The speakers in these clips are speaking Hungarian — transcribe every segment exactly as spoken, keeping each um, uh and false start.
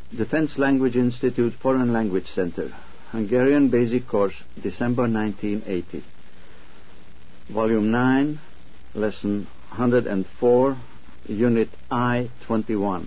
Defense Language Institute Foreign Language Center, Hungarian Basic Course, December nineteen eighty. Volume nine, Lesson one hundred four, Unit I twenty-one.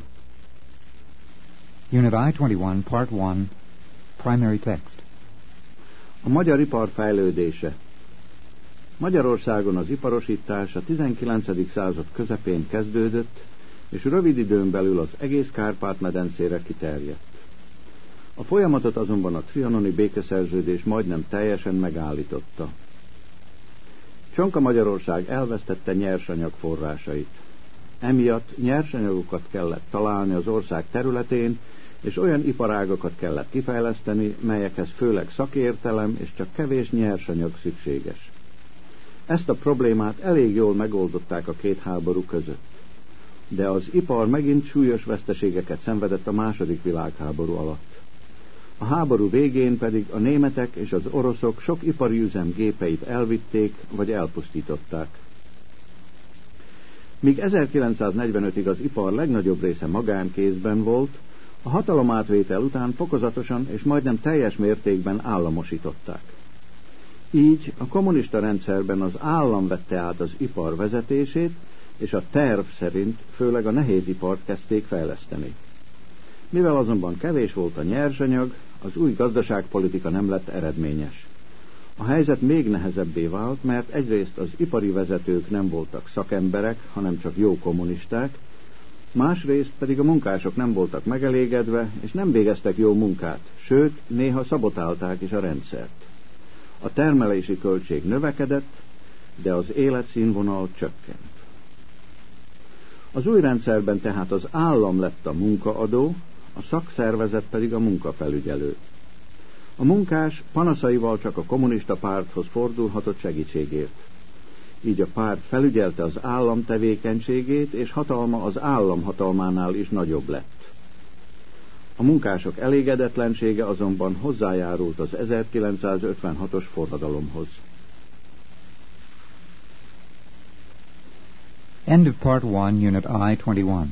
Unit I twenty-one, Part one, Primary Text. A magyar ipar fejlődése. Magyarországon az iparosítás a tizenkilencedik század közepén kezdődött, és rövid időn belül az egész Kárpát-medencére kiterjedt. A folyamatot azonban a trianoni békeszerződés majdnem teljesen megállította. Csonka Magyarország elvesztette nyersanyag forrásait. Emiatt nyersanyagokat kellett találni az ország területén, és olyan iparágakat kellett kifejleszteni, melyekhez főleg szakértelem és csak kevés nyersanyag szükséges. Ezt a problémát elég jól megoldották a két háború között. De az ipar megint súlyos veszteségeket szenvedett a második világháború alatt. A háború végén pedig a németek és az oroszok sok ipari üzem gépeit elvitték vagy elpusztították. Míg ezerkilencszáznegyvenötig az ipar legnagyobb része magánkézben volt, a hatalomátvétel után fokozatosan és majdnem teljes mértékben államosították. Így a kommunista rendszerben az állam vette át az ipar vezetését, és a terv szerint főleg a nehézipart kezdték fejleszteni. Mivel azonban kevés volt a nyersanyag, az új gazdaságpolitika nem lett eredményes. A helyzet még nehezebbé vált, mert egyrészt az ipari vezetők nem voltak szakemberek, hanem csak jó kommunisták, másrészt pedig a munkások nem voltak megelégedve, és nem végeztek jó munkát, sőt, néha szabotálták is a rendszert. A termelési költség növekedett, de az életszínvonal csökkent. Az új rendszerben tehát az állam lett a munkaadó, a szakszervezet pedig a munkafelügyelő. A munkás panaszaival csak a kommunista párthoz fordulhatott segítségért. Így a párt felügyelte az állam tevékenységét, és hatalma az állam hatalmánál is nagyobb lett. A munkások elégedetlensége azonban hozzájárult az ezerkilencszázötvenhatos forradalomhoz. End of Part one, Unit I twenty-one.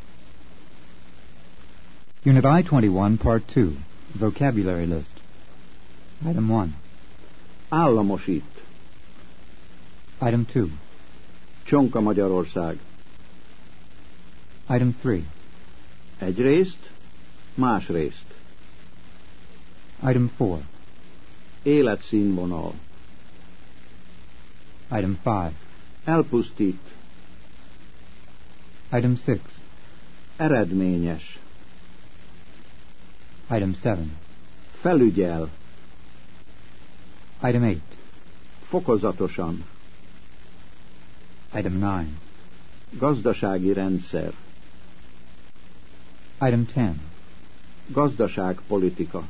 Unit I twenty-one, Part two, Vocabulary List. Item one. Államosít. Item two. Csonka Magyarország. Item three. Egyrészt, másrészt. Item four. Életszínvonal. Item five. Elpusztít. Item six. Eredményes. Item seven. Felügyel. Item eight. Fokozatosan. Item nine. Gazdasági rendszer. Item ten. Gazdaságpolitika.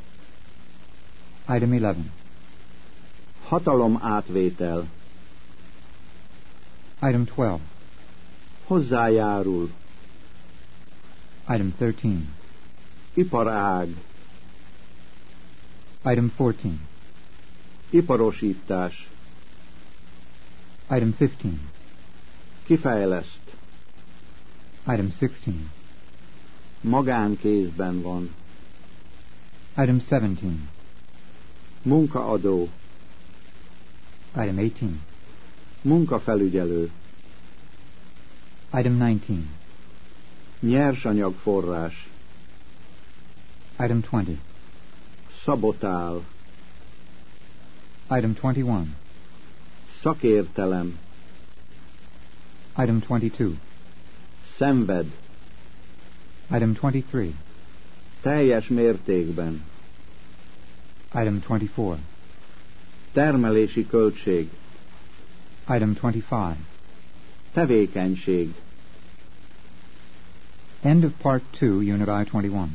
Item eleven. Hatalomátvétel. Item twelve. Hozzájárul. Item thirteen. Iparág. Item fourteen. Iparosítás. Item fifteen. Kifejleszt. Item sixteen. Magánkézben van. Item seventeen. Munkaadó. Item eighteen. Munkafelügyelő. Item nineteen. Nyersanyagforrás. Item twenty. Szabotál. Item twenty-one. Szakértelem. Item twenty-two. Szenved. Item twenty-three. Teljes mértékben. Item twenty-four. Termelési költség. Item twenty-five. Tevékenység. End of Part two, Unit I twenty-one.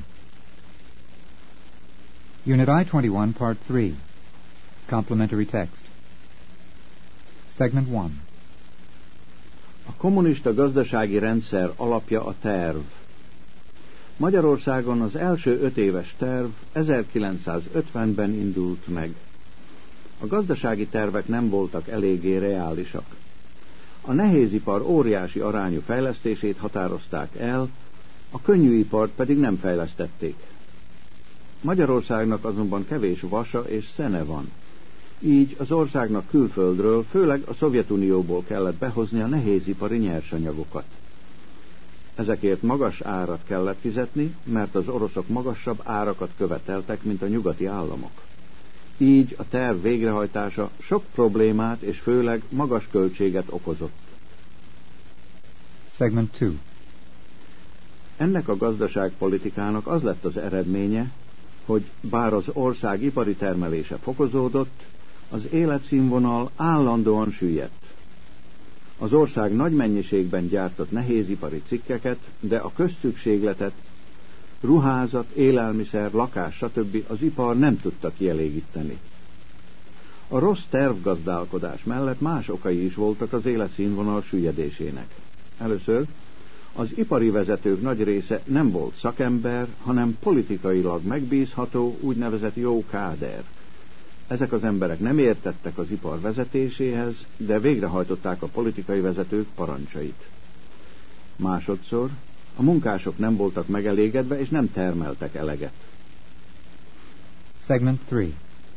Unit I twenty-one, Part three. Complementary Text. Segment one. A kommunista gazdasági rendszer alapja a terv. Magyarországon az első öt éves terv ezerkilencszázötvenben indult meg. A gazdasági tervek nem voltak eléggé reálisak. A nehézipar óriási arányú fejlesztését határozták el, a könnyűipart pedig nem fejlesztették. Magyarországnak azonban kevés vasa és szene van. Így az országnak külföldről, főleg a Szovjetunióból kellett behozni a nehézipari nyersanyagokat. Ezekért magas árat kellett fizetni, mert az oroszok magasabb árakat követeltek, mint a nyugati államok. Így a terv végrehajtása sok problémát és főleg magas költséget okozott. Segment two. Ennek a gazdaságpolitikának az lett az eredménye, hogy bár az ország ipari termelése fokozódott, az életszínvonal állandóan süllyedt. Az ország nagy mennyiségben gyártott nehézipari cikkeket, de a közszükségletet, ruházat, élelmiszer, lakás, stb. Az ipar nem tudta kielégíteni. A rossz tervgazdálkodás mellett más okai is voltak az életszínvonal süllyedésének. Először az ipari vezetők nagy része nem volt szakember, hanem politikailag megbízható, úgynevezett jó káder. Ezek az emberek nem értettek az ipar vezetéséhez, de végrehajtották a politikai vezetők parancsait. Másodszor a munkások nem voltak megelégedve, és nem termeltek eleget. Segment three.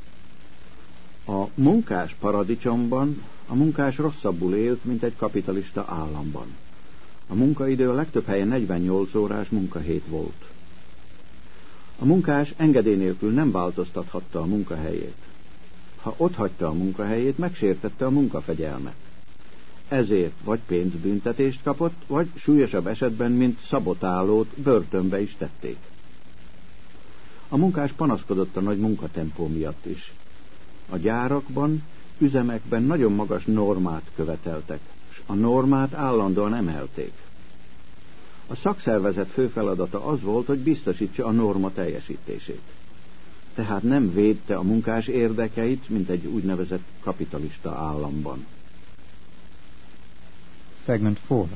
A munkás paradicsomban a munkás rosszabbul élt, mint egy kapitalista államban. A munkaidő a legtöbb helyen negyvennyolc órás munkahét volt. A munkás engedély nélkül nem változtathatta a munkahelyét. Ha otthagyta a munkahelyét, megsértette a munkafegyelmet. Ezért vagy pénzbüntetést kapott, vagy súlyosabb esetben, mint szabotálót, börtönbe is tették. A munkás panaszkodott a nagy munkatempó miatt is. A gyárakban, üzemekben nagyon magas normát követeltek, és a normát állandóan emelték. A szakszervezet fő feladata az volt, hogy biztosítsa a norma teljesítését. Tehát nem védte a munkás érdekeit, mint egy úgynevezett kapitalista államban. Segment four.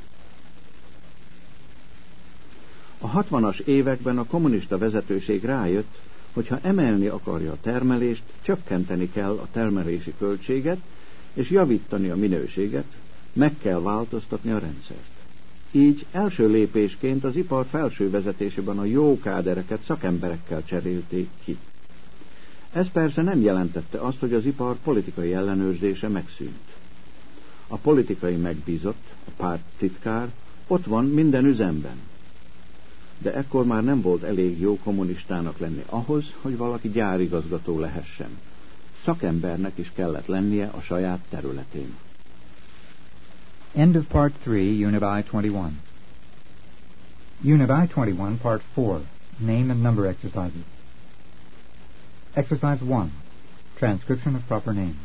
A hatvanas években a kommunista vezetőség rájött, hogy ha emelni akarja a termelést, csökkenteni kell a termelési költséget, és javítani a minőséget, meg kell változtatni a rendszert. Így első lépésként az ipar felső vezetésében a jó kádereket szakemberekkel cserélték ki. Ez persze nem jelentette azt, hogy az ipar politikai ellenőrzése megszűnt. A politikai megbízott, a párttitkár ott van minden üzemben. De ekkor már nem volt elég jó kommunistának lenni ahhoz, hogy valaki gyárigazgató lehessen. Szakembernek is kellett lennie a saját területén. End of Part three, Unit I twenty-one. Unit I twenty-one, Part four. Name and number exercises. Exercise one. Transcription of proper names.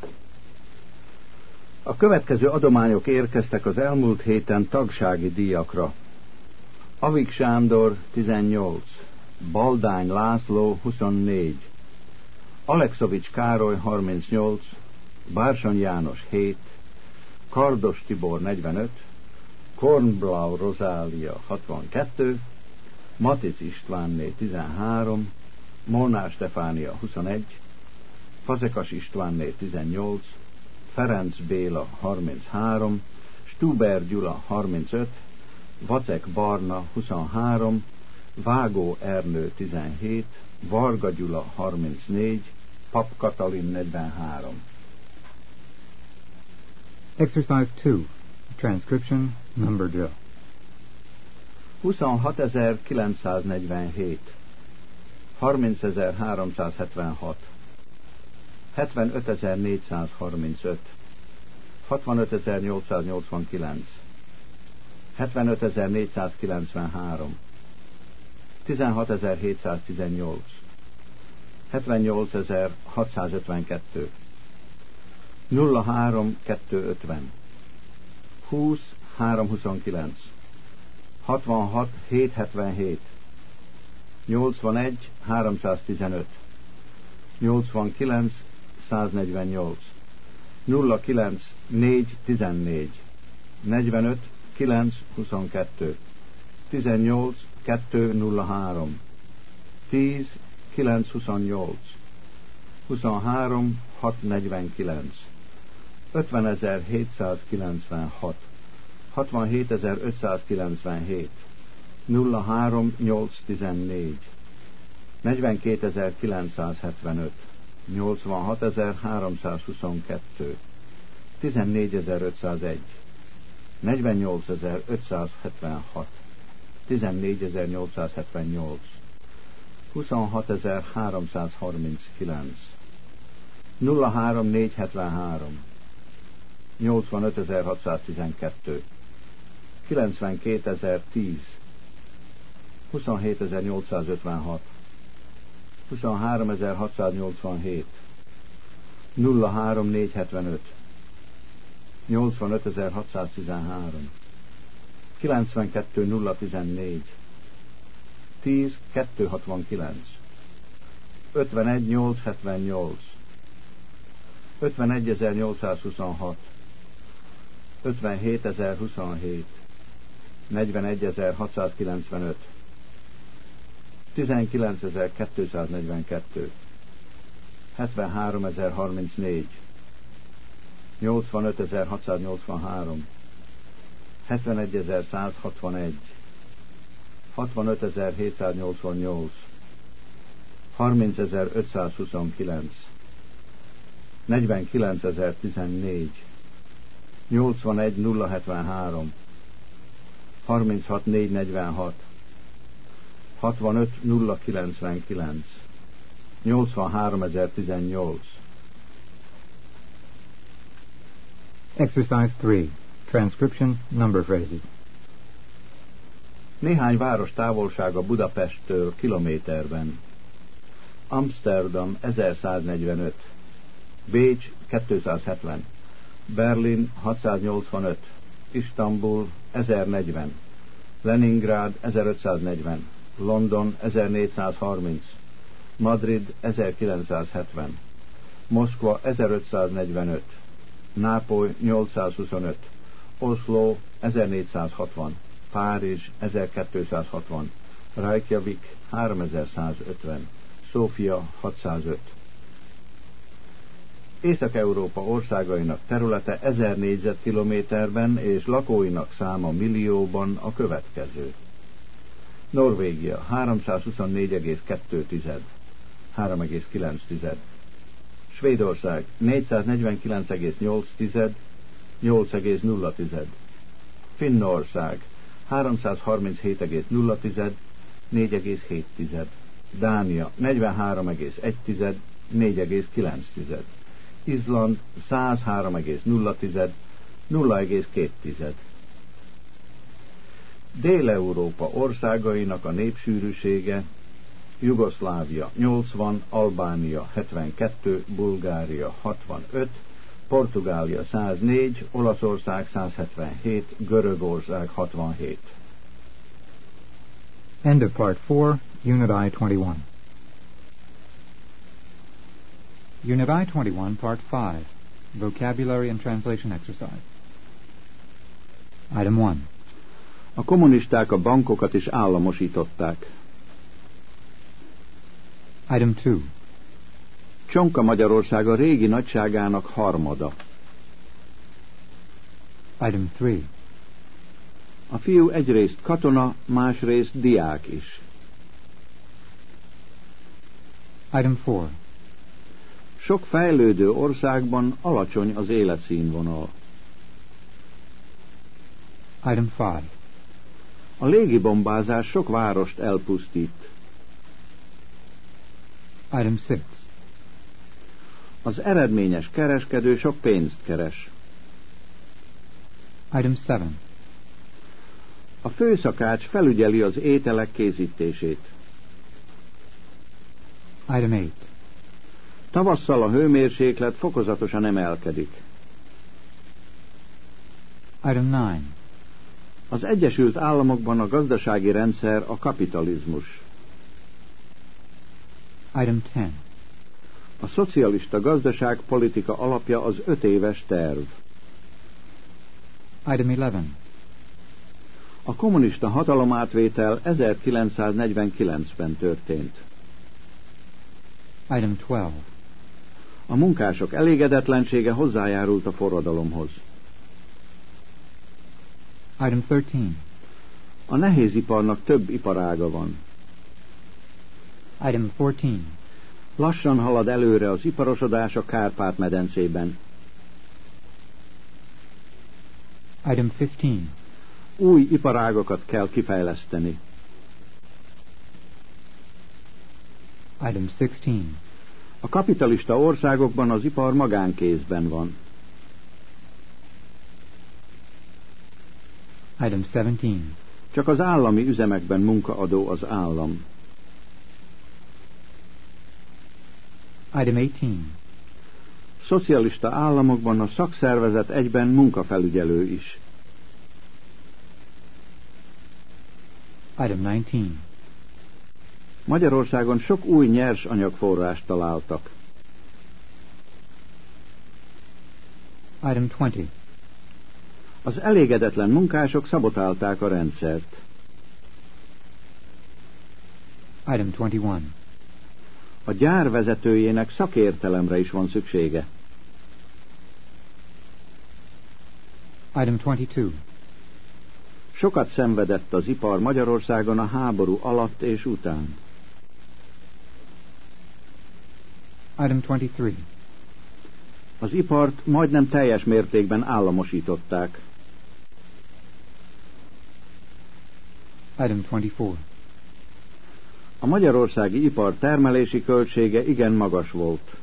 A következő adományok érkeztek az elmúlt héten tagsági díjakra. Avik Sándor tizennyolc, Baldány László huszonnégy, Alexovics Károly harmincnyolc, Bársony János hét, Kardos Tibor negyvenöt, Kornblau Rozália hatvankettő, Matic Istvánné tizenhárom, Molnár Stefánia huszonegy, Fazekas Istvánné tizennyolc, Ferenc Béla harminchárom, Stuber Gyula harmincöt, Vacek Barna huszonhárom, Vágó Ernő tizenhét, Varga Gyula harmincnégy, Pap Katalin negyvenhárom. Exercise two. Transcription, number drill. huszonhatezer-kilencszáznegyvenhét, harmincezer-háromszázhetvenhat, hetvenötezer-négyszázharmincöt, hatvanötezer-nyolcszáznyolcvankilenc, hetvenötezer-négyszázkilencvenhárom, tizenhatezer-hétszáztizennyolc, hetvennyolcezer-hatszázötvenkettő, nulla három kettőszázötven, húsz háromszázhuszonkilenc, hatvanhat hétszázhetvenhét, nyolcvanegy háromszáztizenöt, nyolcvankilenc száznegyvennyolc, nulla kilenc négy tizennégy, negyvenöt kilenc huszonkettő, tizennyolc kettő nulla három, tíz kilenc huszonnyolc, huszonhárom hat negyvenkilenc, ötvenezer-hétszázkilencvenhat, hatvanhétezer-ötszázkilencvenhét, nulla három nyolc tizennégy, negyvenkétezer-kilencszázhetvenöt, nyolcvanhatezer-háromszázhuszonkettő, tizennégyezer-ötszázegy, negyvennyolcezer-ötszázhetvenhat, tizennégyezer-nyolcszázhetvennyolc, huszonhatezer-háromszázharminckilenc, nulla három négyszázhetvenhárom, nyolcvanötezer-hatszáztizenkettő, kilencvenkétezer-tíz, huszonhétezer-nyolcszázötvenhat, huszonháromezer-hatszáznyolcvanhét, nulla három négyszázhetvenöt, nyolcvanötezer-hatszáztizenhárom, kilencvenkettő nulla tizennégy, tíz kétszázhatvankilenc, ötvenegy nyolcszázhetvennyolc, ötvenegyezer-nyolcszázhuszonhat, ötvenhétezer-huszonhét, negyvenegyezer-hatszázkilencvenöt, tizenkilencezer-kétszáznegyvenkettő, hetvenháromezer-harmincnégy, nyolcvanötezer-hatszáznyolcvanhárom, hetvenegyezer-százhatvanegy, hatvanötezer-hétszáznyolcvannyolc, harmincezer-ötszázhuszonkilenc, negyvenkilencezer-tizennégy, nyolcvanegy nulla hetvenhárom, harminchat négyszáznegyvenhat, hatvanöt nulla kilencvenkilenc, nyolcvanháromezer-tizennyolc. Exercise three. Transcription number phrases. Néhány város távolsága Budapesttől kilométerben. Amsterdam ezerszáznegyvenöt, Bécs kétszázhetven, Berlin hatszáznyolcvanöt, Isztambul ezernegyven, Leningrád ezerötszáznegyven, London ezernégyszázharminc, Madrid ezerkilencszázhetven, Moszkva ezerötszáznegyvenöt, Nápoly nyolcszázhuszonöt, Oszló ezernégyszázhatvan, Párizs ezerkétszázhatvan, Reykjavik háromezer-százötven, Szófia hatszázöt. Észak-Európa országainak területe ezer négyzetkilométerben és lakóinak száma millióban a következő. Norvégia háromszázhuszonnégy egész kettő, három egész kilenc. Svédország négyszáznegyvenkilenc egész nyolc, nyolc egész nulla. Finnország háromszázharminchét egész nulla, négy egész hét. Dánia negyvenhárom egész egy, négy egész kilenc. Izland százhárom egész nulla, nulla egész két. Dél-Európa országainak a népsűrűsége: Jugoszlávia nyolcvan, Albánia hetvenkettő, Bulgária hatvanöt, Portugália száznégy, Olaszország százhetvenhét, Görögország hatvanhét. End of Part four, Unit I twenty-one. Unit I twenty-one, Part five, Vocabulary and Translation Exercise. Item one. A kommunisták a bankokat is államosították. Item two. Csonka Magyarország a régi nagyságának harmada. Item three. A fiú egyrészt katona, másrészt diák is. Item four. Sok fejlődő országban alacsony az életszínvonal. Item five. A légibombázás sok várost elpusztít. Item six. Az eredményes kereskedő sok pénzt keres. Item seven. A főszakács felügyeli az ételek készítését. Item eight. Tavasszal a hőmérséklet fokozatosan emelkedik. Item nine. Az Egyesült Államokban a gazdasági rendszer a kapitalizmus. Item ten. A szocialista gazdaságpolitika alapja az öt éves terv. Item eleven. A kommunista hatalomátvétel ezerkilencszáznegyvenkilencben történt. Item twelve. A munkások elégedetlensége hozzájárult a forradalomhoz. Item thirteen. A nehéziparnak több iparága van. Item fourteen. Lassan halad előre az iparosodás a Kárpát-medencében. Item fifteen. Új iparágokat kell kifejleszteni. Item sixteen. A kapitalista országokban az ipar magánkézben van. Item seventeen. Csak az állami üzemekben munkaadó az állam. Item eighteen. Szocialista államokban a szakszervezet egyben munkafelügyelő is. Item nineteen. Magyarországon sok új nyersanyagforrást találtak. Item twenty. Az elégedetlen munkások szabotálták a rendszert. Item twenty-one. A gyár vezetőjének szakértelemre is van szüksége. Item twenty-two. Sokat szenvedett az ipar Magyarországon a háború alatt és után. Item twenty-three. Az ipart majdnem teljes mértékben államosították. Item twenty-four. A magyarországi ipar termelési költsége igen magas volt.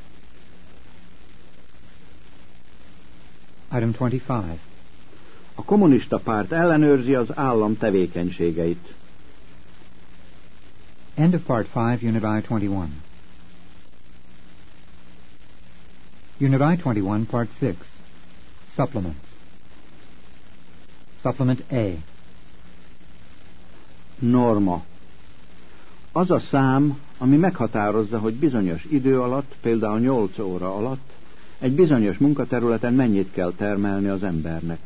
Item twenty-five. A kommunista párt ellenőrzi az állam tevékenységeit. End of Part five, Unit I twenty-one. Unit I twenty-one, Part six. Supplements. Supplement A. Norma. Az a szám, ami meghatározza, hogy bizonyos idő alatt, például nyolc óra alatt, egy bizonyos munkaterületen mennyit kell termelni az embernek.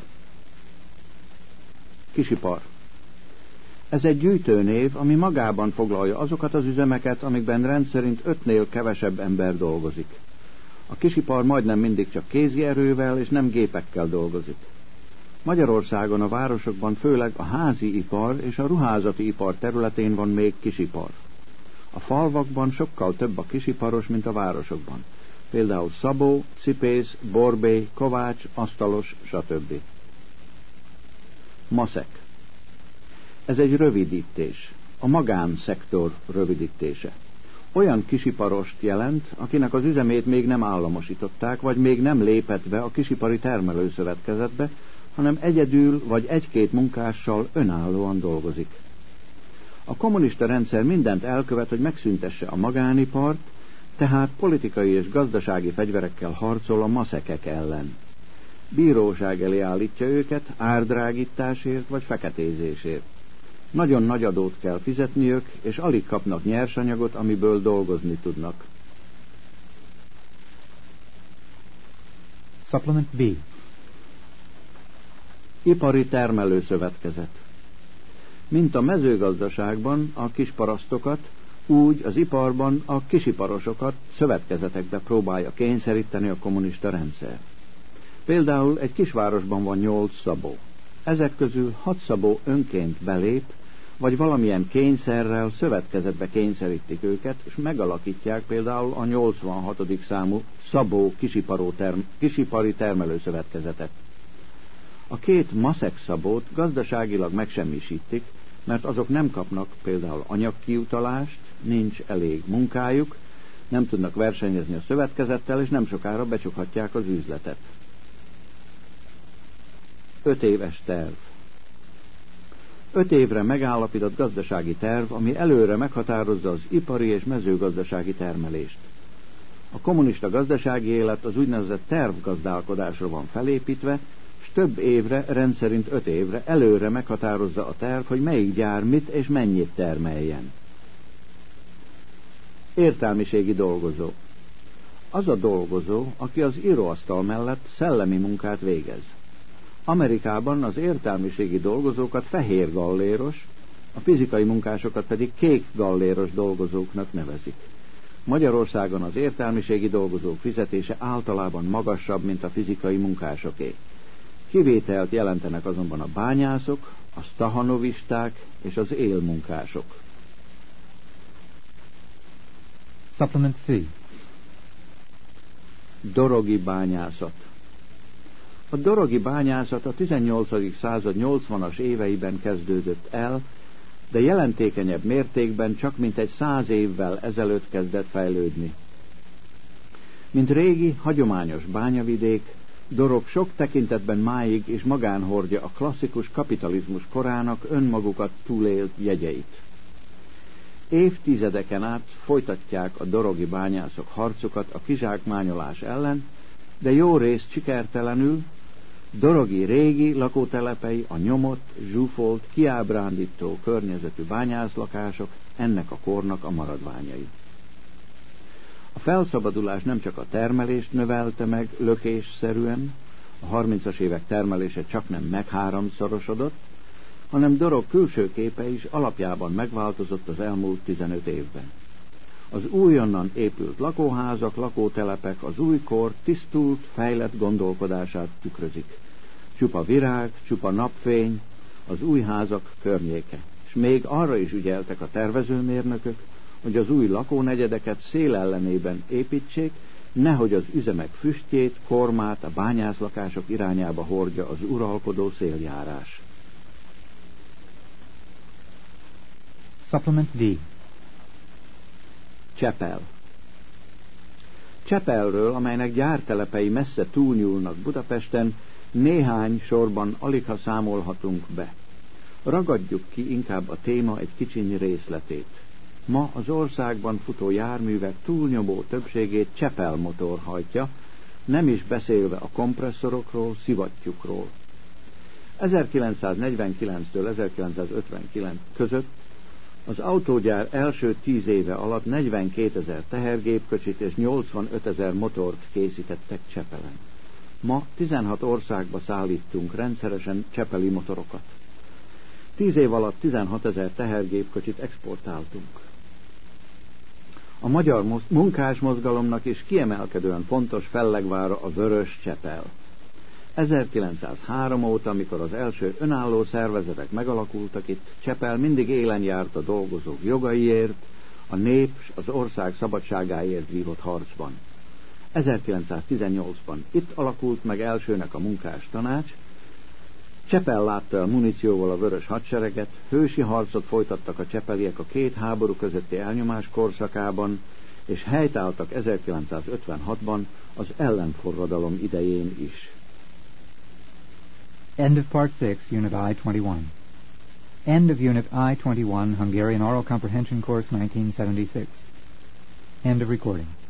Kisipar. Ez egy gyűjtőnév, ami magában foglalja azokat az üzemeket, amikben rendszerint ötnél kevesebb ember dolgozik. A kisipar majdnem mindig csak kézi erővel és nem gépekkel dolgozik. Magyarországon a városokban főleg a házi ipar és a ruházati ipar területén van még kisipar. A falvakban sokkal több a kisiparos, mint a városokban. Például szabó, cipész, borbély, kovács, asztalos, stb. Maszek. Ez egy rövidítés, a magánszektor rövidítése. Olyan kisiparost jelent, akinek az üzemét még nem államosították, vagy még nem lépett be a kisipari termelőszövetkezetbe, hanem egyedül vagy egy-két munkással önállóan dolgozik. A kommunista rendszer mindent elkövet, hogy megszüntesse a magánipart, tehát politikai és gazdasági fegyverekkel harcol a maszekek ellen. Bíróság elé állítja őket árdrágításért vagy feketézésért. Nagyon nagy adót kell fizetniük, és alig kapnak nyersanyagot, amiből dolgozni tudnak. Supplement B. Ipari termelőszövetkezet. Mint a mezőgazdaságban a kisparasztokat, úgy az iparban a kisiparosokat szövetkezetekbe próbálja kényszeríteni a kommunista rendszer. Például egy kisvárosban van nyolc szabó. Ezek közül hat szabó önként belép, vagy valamilyen kényszerrel szövetkezetbe kényszerítik őket, és megalakítják például a nyolcvanhatodik számú szabó term kisipari termelőszövetkezetet. A két maszek szabót gazdaságilag megsemmisítik, mert azok nem kapnak például anyagkiutalást, nincs elég munkájuk, nem tudnak versenyezni a szövetkezettel, és nem sokára becsukhatják az üzletet. Öt éves terv. Öt évre megállapított gazdasági terv, ami előre meghatározza az ipari és mezőgazdasági termelést. A kommunista gazdasági élet az úgynevezett tervgazdálkodásra van felépítve, és több évre, rendszerint öt évre előre meghatározza a terv, hogy melyik gyár mit és mennyit termeljen. Értelmiségi dolgozó. Az a dolgozó, aki az íróasztal mellett szellemi munkát végez. Amerikában az értelmiségi dolgozókat fehér galléros, a fizikai munkásokat pedig kék galléros dolgozóknak nevezik. Magyarországon az értelmiségi dolgozók fizetése általában magasabb, mint a fizikai munkásoké. Kivételt jelentenek azonban a bányászok, a stahanovisták és az élmunkások. Supplement C. Dorogi bányászat. A dorogi bányászat a tizennyolcadik század nyolcvanas éveiben kezdődött el, de jelentékenyebb mértékben csak mintegy száz évvel ezelőtt kezdett fejlődni. Mint régi, hagyományos bányavidék, Dorog sok tekintetben máig is magánhordja a klasszikus kapitalizmus korának önmagukat túlélt jegyeit. Évtizedeken át folytatják a dorogi bányászok harcukat a kizsákmányolás ellen, de jó részt sikertelenül. Dorogi régi lakótelepei a nyomott, zsúfolt, kiábrándító környezetű bányászlakások ennek a kornak a maradványai. A felszabadulás nem csak a termelést növelte meg lökésszerűen, a harmincas évek termelése csaknem megháromszorosodott, hanem Dorog külső képe is alapjában megváltozott az elmúlt tizenöt évben. Az újonnan épült lakóházak, lakótelepek az új kor tisztult, fejlett gondolkodását tükrözik. Csupa virág, csupa napfény, az új házak környéke. És még arra is ügyeltek a tervezőmérnökök, hogy az új lakónegyedeket szél ellenében építsék, nehogy az üzemek füstjét, kormát a bányászlakások irányába hordja az uralkodó széljárás. Supplement D. Csepel. Csepelről, amelynek gyártelepei messze túlnyúlnak Budapesten, néhány sorban aligha számolhatunk be. Ragadjuk ki inkább a téma egy kicsiny részletét. Ma az országban futó járművek túlnyomó többségét Csepel motor hajtja, nem is beszélve a kompresszorokról, szivattyúkról. ezerkilencszáznegyvenkilenctől ezerkilencszázötvenkilenc között az autógyár első tíz éve alatt negyvenkétezer tehergépkocsit és nyolcvanötezer motort készítettek Csepelen. Ma tizenhat országba szállítunk rendszeresen csepeli motorokat. Tíz év alatt tizenhatezer tehergépkocsit exportáltunk. A magyar munkásmozgalomnak is kiemelkedően fontos fellegvára a Vörös Csepel. ezerkilencszázhárom óta, amikor az első önálló szervezetek megalakultak itt, Csepel mindig élen járt a dolgozók jogaiért, a nép s az ország szabadságáért vívott harcban. ezerkilencszáztizennyolcban itt alakult meg elsőnek a munkástanács, Csepel látta el munícióval a vörös hadsereget, hősi harcot folytattak a csepeliek a két háború közötti elnyomás korszakában, és helytálltak ezerkilencszázötvenhatban az ellenforradalom idején is. End of Part six, Unit I twenty-one. End of Unit I twenty-one, Hungarian Oral Comprehension Course nineteen seventy-six. End of recording.